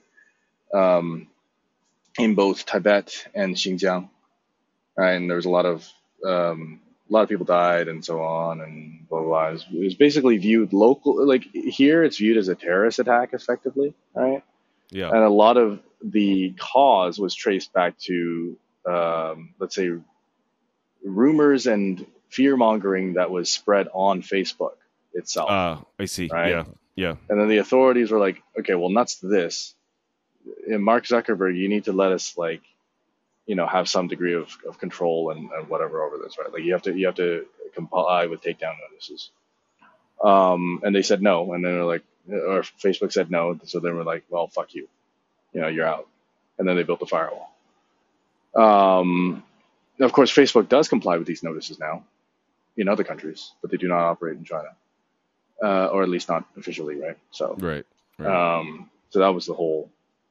in both Tibet and Xinjiang. Right, and there was a lot of people died and so on and blah blah blah. It was basically viewed local, like here it's viewed as a terrorist attack effectively, right? Yeah. And a lot of the cause was traced back to let's say rumors and fear mongering that was spread on Facebook itself. I see. Right? Yeah. And then the authorities were like, okay, well, nuts to this. Mark Zuckerberg, you need to let us have some degree of control and whatever over this, right? Like you have to comply with takedown notices. And they said no, and then they're like, or Facebook said no, so then we're like, well, fuck you, you're out. And then they built the firewall. Of course, Facebook does comply with these notices now in other countries, but they do not operate in China, or at least not officially, right? So, right. So that was the whole,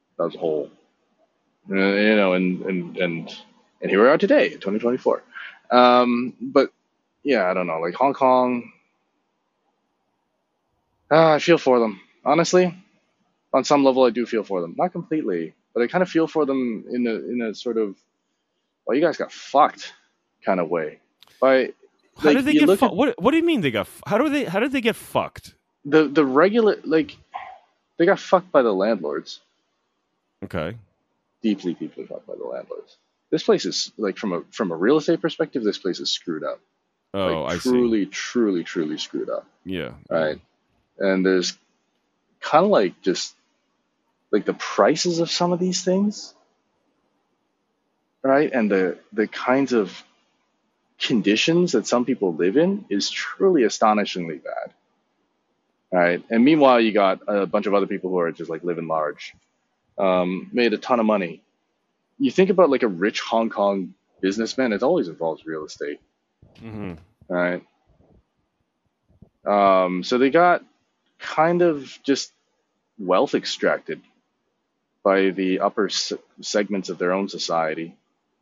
and here we are today, 2024. But yeah, I don't know, like Hong Kong, I feel for them, honestly. On some level, I do feel for them, not completely, but I kind of feel for them in a sort of, well, you guys got fucked kind of way. How did they get fucked? What do you mean they got? How did they get fucked? The regular, like, they got fucked by the landlords. Okay. Deeply fucked by the landlords. This place is like from a real estate perspective, this place is screwed up. Oh, like, I see. Truly screwed up. Yeah. Right. And there's kind of like just like the prices of some of these things, right? And the kinds of conditions that some people live in is truly astonishingly bad. Right. And meanwhile, you got a bunch of other people who are just like living large, made a ton of money. You think about like a rich Hong Kong businessman, it always involves real estate. Mm-hmm. Right. So they got kind of just wealth extracted by the upper segments of their own society.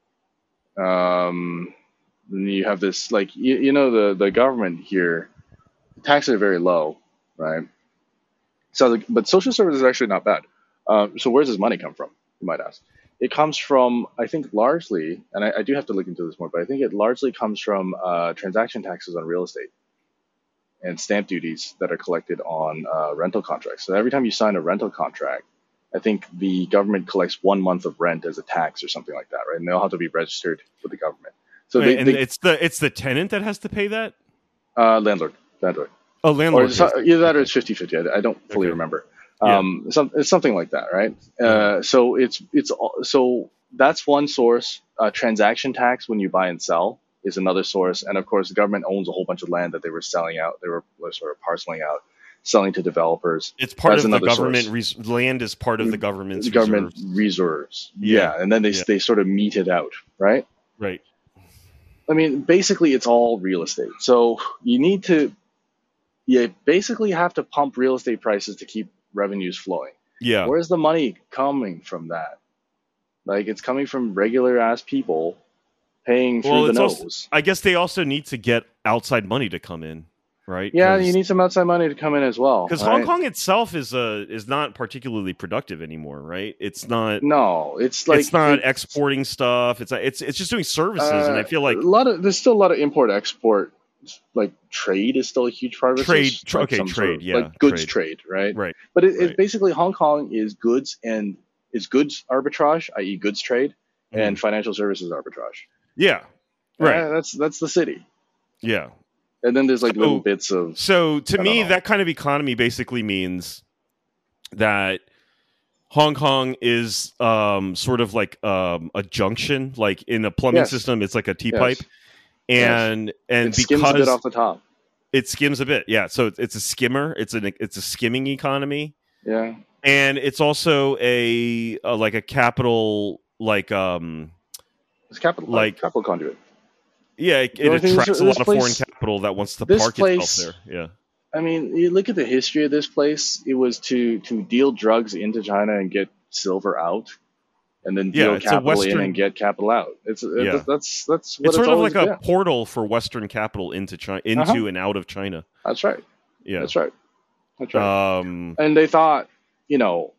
And you have this, like, the government here, taxes are very low, right? So, but social services is actually not bad. So where does this money come from, you might ask? It comes from, I think, largely, and I do have to look into this more, but I think it largely comes from transaction taxes on real estate and stamp duties that are collected on rental contracts. So every time you sign a rental contract, I think the government collects 1 month of rent as a tax or something like that, right? And they all have to be registered with the government. So it's the tenant that has to pay that? Landlord. Oh, landlord. Either that or it's 50-50. I don't fully remember. It's something like that, right? So that's one source. Transaction tax when you buy and sell is another source, and of course the government owns a whole bunch of land that they were selling out. They were sort of parceling out, selling to developers. It's part of the government. Land is part of the government's government reserves. Yeah, and then they sort of mete it out, right? Right. I mean, basically, it's all real estate. So you basically have to pump real estate prices to keep revenues flowing. Yeah. Where's the money coming from that? Like, it's coming from regular ass people paying through the nose. Also, I guess they also need to get outside money to come in, right? Yeah, you need some outside money to come in as well. Because Hong Kong itself is not particularly productive anymore, right? It's not. No, it's like it's not exporting stuff. It's just doing services, and I feel like there's still a lot of import export. Like trade is still a huge part of it. Trade, like goods trade, right? Right. But it's basically Hong Kong is goods arbitrage, i.e. goods trade, and financial services arbitrage. Yeah. Right. That's the city. Yeah. And then there's like little bits of. So to me, that kind of economy basically means that Hong Kong is sort of like a junction, like in a plumbing system, it's like a T-pipe, and it skims a bit off the top. It skims a bit, yeah. So it's a skimmer. It's a skimming economy. Yeah, and it's also a like a capital, like it's capital conduit. Yeah, it attracts a lot of foreign capital that wants to park itself there. Yeah. I mean, you look at the history of this place. It was to deal drugs into China and get silver out, and then deal capital in and get capital out. That's what it's sort of like a portal for Western capital into China, and out of China. That's right. Yeah, that's right. And they thought, the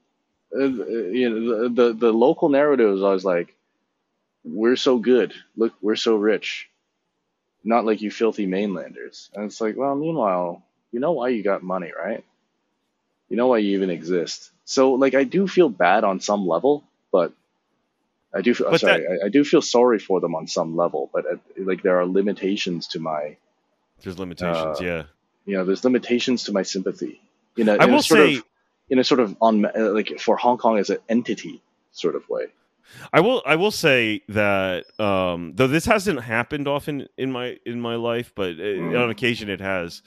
local narrative was always like, "We're so good. Look, we're so rich. Not like you filthy mainlanders." And it's like, well, meanwhile, you know why you got money, right? You know why you even exist. So, like, I do feel bad on some level, but I do feel sorry for them on some level. But like, there are limitations to my. There's limitations, yeah. There's limitations to my sympathy. I will say, in a sort of on like for Hong Kong as an entity sort of way. I will say that though this hasn't happened often in my life, but on occasion it has.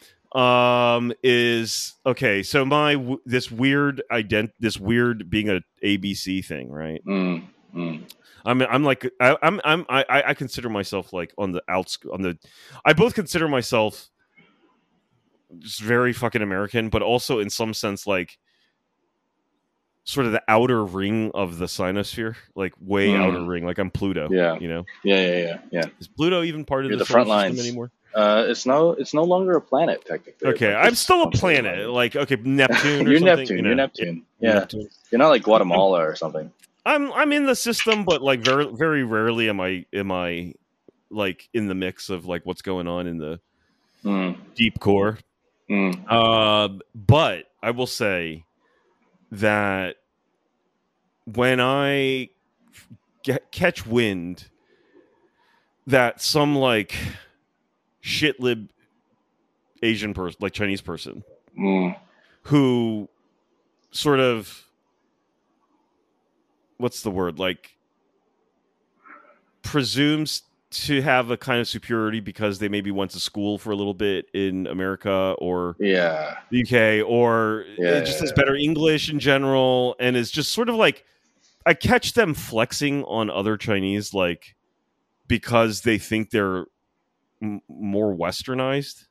Is okay. So this weird being a ABC thing, right? I'm like I consider myself like on the I both consider myself just very fucking American, but also in some sense like sort of the outer ring of the Sinosphere, like way outer ring. Like I'm Pluto. Yeah. Yeah. Is Pluto even part of the front lines anymore? It's no longer a planet technically. Okay, I'm still a planet. Like Neptune. You're or Neptune. You're Neptune. Yeah. Neptune. You're not like Guatemala or something. I'm in the system, but like very very rarely am I like in the mix of like what's going on in the deep core. But I will say that when I catch wind that some like shitlib Asian person, like Chinese person, who sort of, what's the word, like presumes to have a kind of superiority because they maybe went to school for a little bit in America or the UK, or it just has better English in general, and is just sort of like, I catch them flexing on other Chinese, like because they think they're more westernized.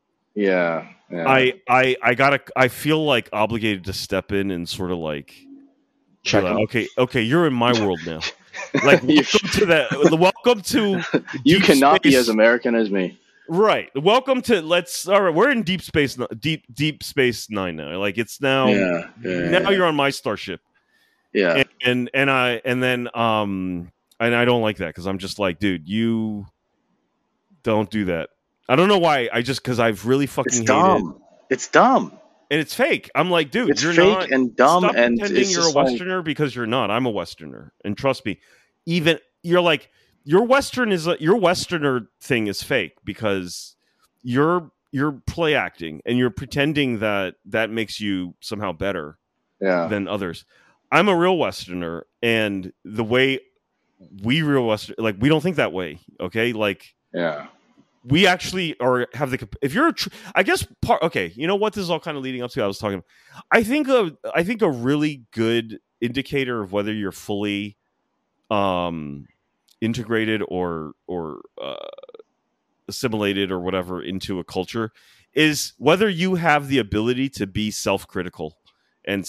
I feel like obligated to step in and sort of like, okay, you're in my world now. Like, welcome to that. Welcome to. You cannot be as American as me. Right. Welcome to. All right. We're in deep space. Deep Space Nine now. Like it's now. Now you're on my starship. Yeah. And I don't like that because I'm just like, dude, you don't do that. I don't know why. Because I've really fucking hated it. It's dumb. And it's fake. I'm like, dude, it's you're fake not and dumb. Stop and pretending you're a Westerner because you're not. I'm a Westerner, and trust me. Even you're like your Westerner thing is fake because you're play acting and you're pretending that makes you somehow better than others. I'm a real Westerner, and the way we real Westerner, like we don't think that way. Okay, like we actually have the. If you're, I guess okay. You know what this is all kind of leading up to. I was talking. I think a really good indicator of whether you're fully integrated or assimilated or whatever into a culture is whether you have the ability to be self-critical and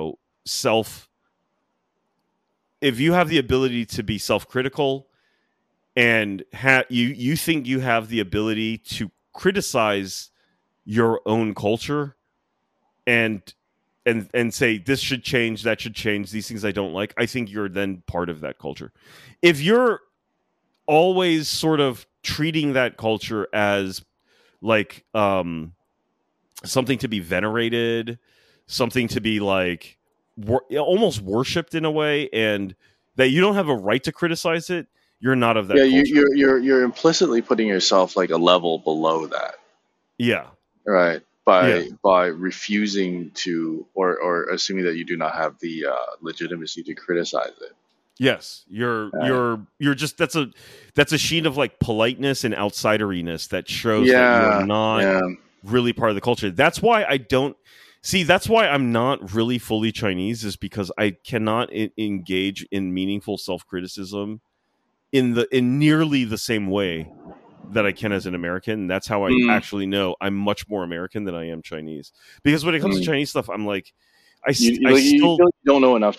if you have the ability to be self-critical and you think you have the ability to criticize your own culture and say this should change, that should change, these things I don't like, I think you're then part of that culture. If you're always sort of treating that culture as like something to be venerated, something to be like almost worshipped in a way, and that you don't have a right to criticize it, you're not of Yeah, that culture. you're implicitly putting yourself like a level below that, Yeah. right? Yeah. By refusing to, or assuming that you do not have the legitimacy to criticize it. Yes, you're just that's a sheen of like politeness and outsideriness that shows that you're Yeah, not yeah. really part of the culture. That's why I don't see. That's why I'm not really fully Chinese, is because I cannot engage in meaningful self criticism in nearly the same way that I can as an American. That's how I Mm, actually know I'm much more American than I am Chinese. Because when it comes to mm. Chinese stuff, I'm like, You I like you still feel like you don't know enough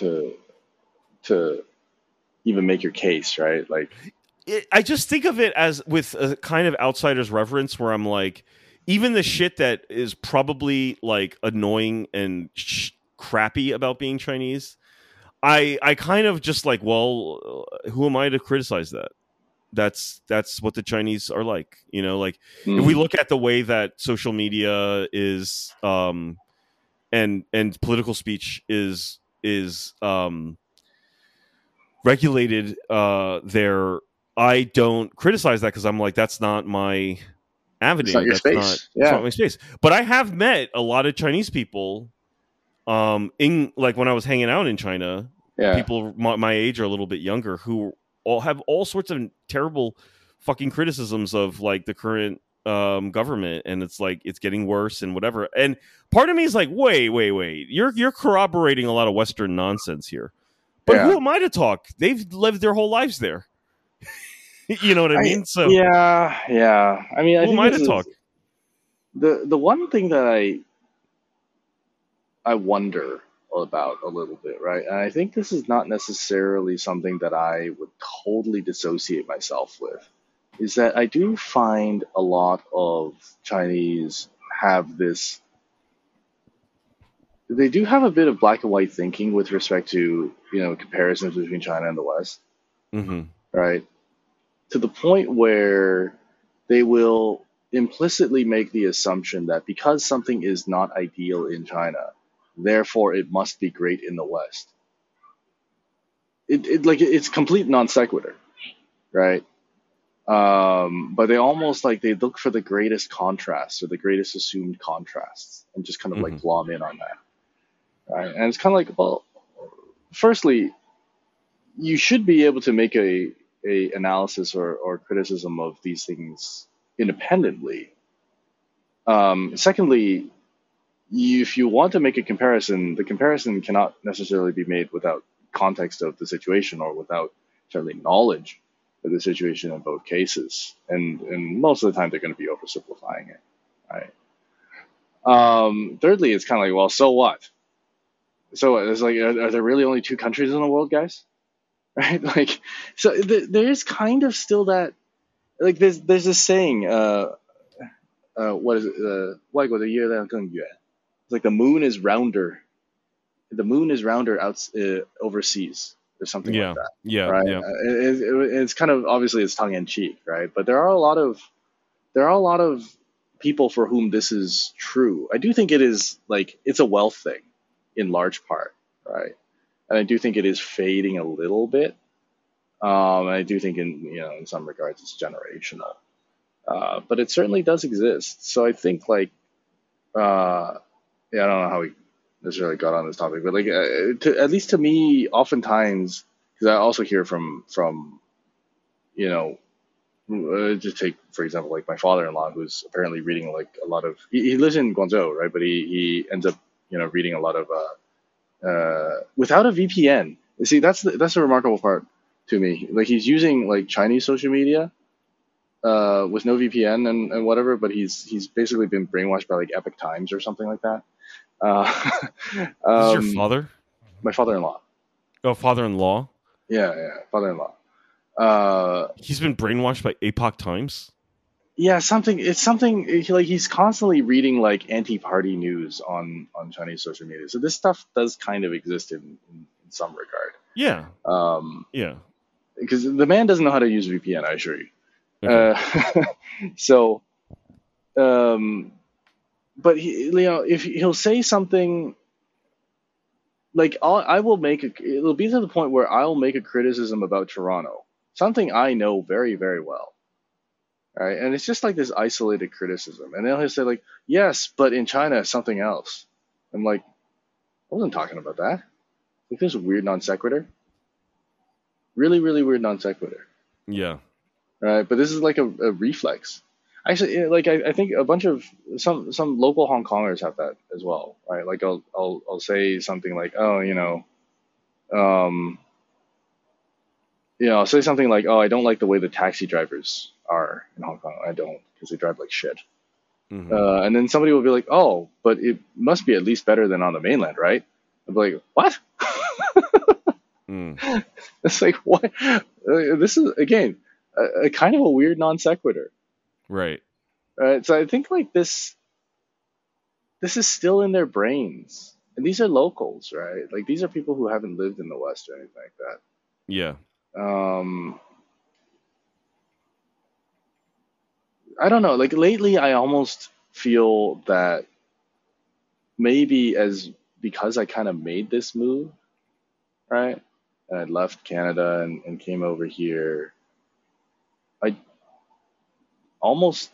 to even make your case, right? Like, I just think of it as with a kind of outsider's reverence, where I'm like, even the shit that is probably like annoying and crappy about being Chinese, I kind of just like, well, who am I to criticize that? That's what the Chinese are like, you know. Like if we mm, look at the way that social media is, and political speech is regulated there, I don't criticize that because I'm like, that's not my it's not avenue, your space. that's not Yeah, my space. But I have met a lot of Chinese people, in like when I was hanging out in China, yeah, people my age or a little bit younger, who all have all sorts of terrible fucking criticisms of like the current government, and it's like it's getting worse and whatever. And part of me is like, wait, you're corroborating a lot of Western nonsense here. But yeah. who am I to talk? They've lived their whole lives there. You know what I I mean? So yeah, yeah. I mean, I who am think I this to talk? is the one thing that I wonder about a little bit, right? And I think this is not necessarily something that I would totally dissociate myself with. Is that I do find a lot of Chinese have this. They do have a bit of black and white thinking with respect to comparisons between China and the West, Mm-hmm. right? To the point where they will implicitly make the assumption that because something is not ideal in China, therefore it must be great in the West. It's complete non sequitur, right? But they almost like they look for the greatest contrasts or the greatest assumed contrasts and just kind of Mm-hmm. like glom in on that, right? And it's kind of like, well, firstly, you should be able to make a analysis or criticism of these things independently. Secondly, if you want to make a comparison, the comparison cannot necessarily be made without context of the situation or without certainly knowledge of the situation in both cases. And most of the time, they're going to be oversimplifying it, right? Thirdly, it's kind of like, well, so what? So it's like, are there really only two countries in the world, guys? Right? Like, so there is kind of still that, like, there's this saying, what is it? 外国的月亮更圆. It's like the moon is rounder. The moon is rounder overseas or something like Yeah. that, Yeah. right? Yeah. It's kind of obviously it's tongue in cheek, right? But there are a lot of people for whom this is true. I do think it is like it's a wealth thing in large part, right? And I do think it is fading a little bit. And I do think in some regards it's generational, but it certainly does exist. So I think like yeah, I don't know how we necessarily got on this topic, but like at least to me, oftentimes because I also hear from you know just take for example like my father-in-law who's apparently reading like a lot of he lives in Guangzhou, right? But he ends up reading a lot of without a VPN. You see, that's the remarkable part to me. Like he's using like Chinese social media with no VPN and whatever, but he's basically been brainwashed by like Epic Times or something like that. Uh, This is your um, father? my father-in-law. Oh, father-in-law. Yeah, father-in-law. Uh, He's been brainwashed by Epoch Times. yeah, something. It's something like he's constantly reading like anti-party news on Chinese social media. So this stuff does kind of exist in some regard. Yeah. Um, Yeah. because the man doesn't know how to use VPN, I assure you. Okay. So, um, but if he'll say something like I will make it'll be to the point where I'll make a criticism about Toronto, something I know very, very well. Right? And it's just like this isolated criticism. And then he'll say like, yes, but in China it's something else. I'm like, I wasn't talking about that. Like there's a weird non sequitur. Really, really weird non sequitur. Yeah. Right? But this is like a reflex. Actually, like I think a bunch of some local Hong Kongers have that as well, right? Like I'll say something like, oh, um, I'll say something like, oh, I don't like the way the taxi drivers are in Hong Kong. I don't, because they drive like shit. Mm-hmm. And then somebody will be like, oh, but it must be at least better than on the mainland, right? I'll be like, what? It's like, what? This is, again, a kind of a weird non sequitur. Right. So I think like this is still in their brains. And these are locals, right? Like these are people who haven't lived in the West or anything like that. Yeah. I don't know. Like lately, I almost feel that maybe because I kind of made this move, right? And I left Canada and came over here. I almost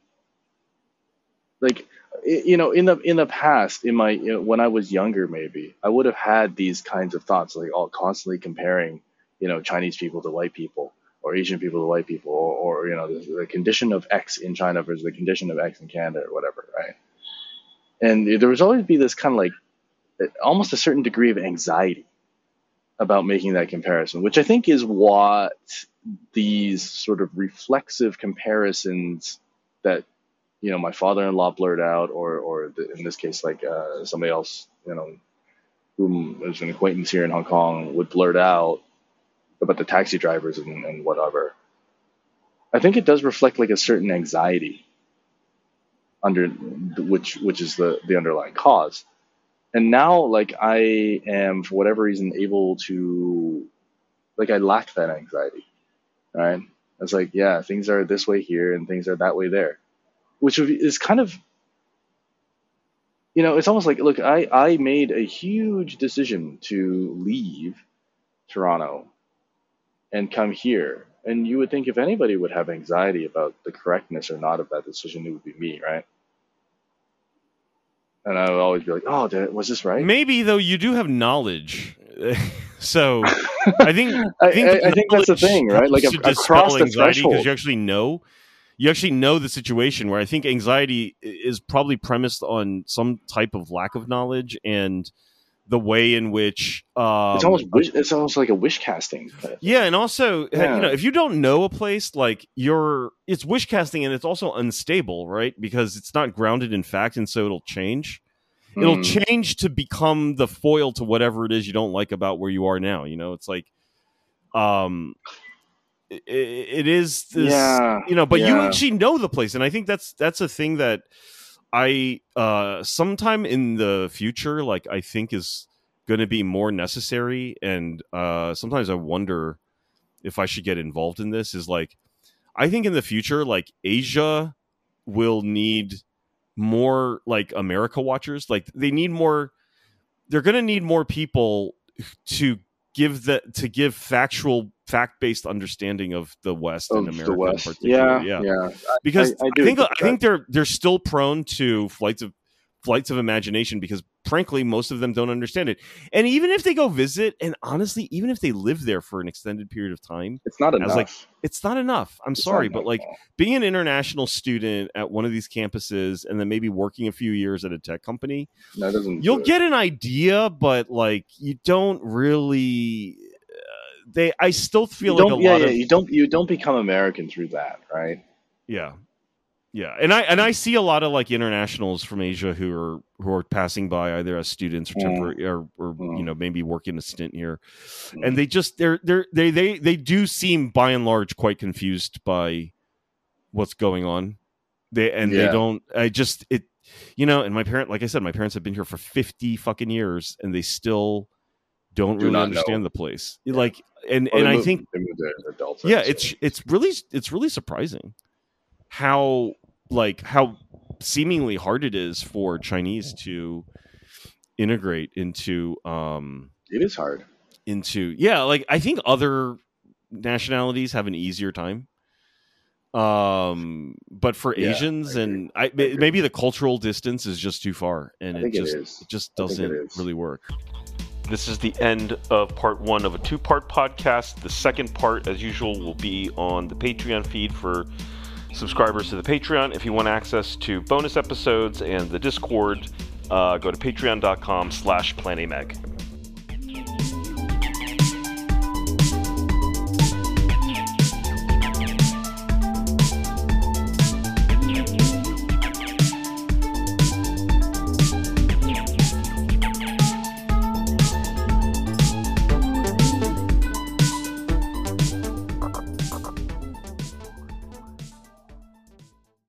like in the past, in my when I was younger, maybe I would have had these kinds of thoughts, like all constantly comparing, Chinese people to white people, or Asian people to white people, or the condition of X in China versus the condition of X in Canada, or whatever, right? And there was always be this kind of like almost a certain degree of anxiety about making that comparison, which I think is what these sort of reflexive comparisons that my father-in-law blurred out, or in this case, like somebody else, whom is an acquaintance here in Hong Kong, would blurt out about the taxi drivers and whatever. I think it does reflect like a certain anxiety under which is the underlying cause. And now, like, I am, for whatever reason, able to, like, I lack that anxiety, right? It's like, yeah, things are this way here and things are that way there, which is kind of, it's almost like, look, I made a huge decision to leave Toronto and come here. And you would think if anybody would have anxiety about the correctness or not of that decision, it would be me, right? And I would always be like, oh, was this right? Maybe, though, you do have knowledge. So I think I think that's the thing, right? Like across the threshold, because you actually know the situation, where I think anxiety is probably premised on some type of lack of knowledge and the way in which it's almost like a wish casting. Yeah, and also if you don't know a place, like it's wish casting, and it's also unstable, right? Because it's not grounded in fact, and so it'll change. It'll change to become the foil to whatever it is you don't like about where you are now. It's like, it is this, but you actually know the place, and I think that's a thing that I sometime in the future, like, I think is going to be more necessary, and sometimes I wonder if I should get involved in this. Is like, I think in the future, like, Asia will need more like America watchers. Like, they're going to need more people to give fact-based understanding of the West and America in particular. Yeah. Because I think they're still prone to flights of imagination, because frankly most of them don't understand it. And even if they go visit, and honestly, even if they live there for an extended period of time, it's not enough. It's not enough. I'm sorry, but like, being an international student at one of these campuses and then maybe working a few years at a tech company, you'll get an idea, but like, you don't really. I still feel like you don't become American through that, right? Yeah. Yeah, and I see a lot of like internationals from Asia who are passing by either as students or temporary or maybe working a stint here, and they just they do seem by and large quite confused by what's going on. They don't. And my parents have been here for 50 fucking years, and they still don't really understand the place. Yeah. Like, I think they moved to adults. Yeah, it's really surprising how seemingly hard it is for Chinese to integrate into it is hard into like, I think other nationalities have an easier time. But for Asians and maybe the cultural distance is just too far, and it just doesn't really work. This is the end of part 1 of a 2-part podcast. The second part, as usual, will be on the Patreon feed for subscribers to the Patreon. If you want access to bonus episodes and the Discord, go to patreon.com/planamag.